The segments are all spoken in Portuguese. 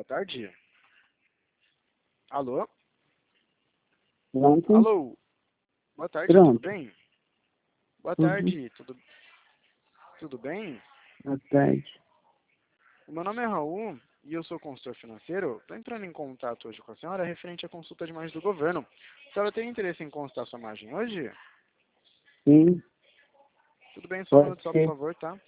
Boa tarde. Alô? Pronto? Alô? Boa tarde, tudo Pronto. bem? Boa Uhum. tarde, tudo bem? Boa tarde. O meu nome é Raul e eu sou consultor financeiro. Estou entrando em contato hoje com a senhora referente à consulta de imagem do governo. A senhora tem interesse em consultar sua imagem hoje? Sim, Tudo bem, só um pode minuto só, por ser. favor, tá?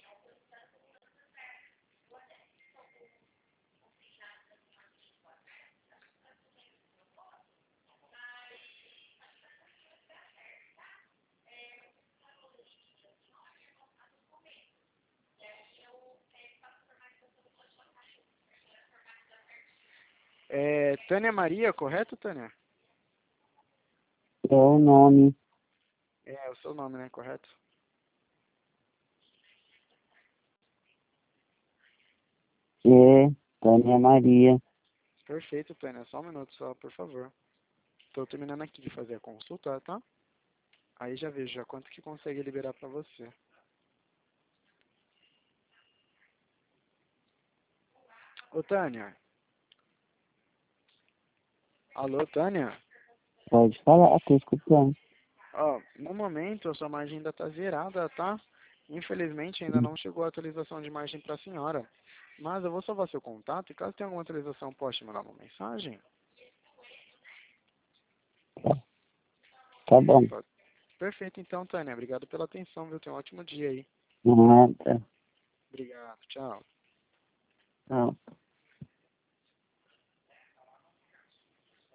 É Tânia Maria, correto, Tânia? É o nome. É o seu nome, né? Correto? É Tânia Maria. Perfeito, Tânia. Só um minuto só, por favor. Estou terminando aqui de fazer a consulta, tá? Aí já vejo já quanto que consegue liberar para você. Ô, Tânia. Alô, Tânia? Pode falar, tô escutando. Ó, no momento a sua margem ainda está zerada, tá? Infelizmente ainda não chegou a atualização de margem para a senhora. Mas eu vou salvar seu contato e caso tenha alguma atualização, poste mandar uma mensagem. Tá bom. Pode. Perfeito então, Tânia. Obrigado pela atenção, viu? Tenha um ótimo dia aí. Nada. Obrigado, tchau. Não.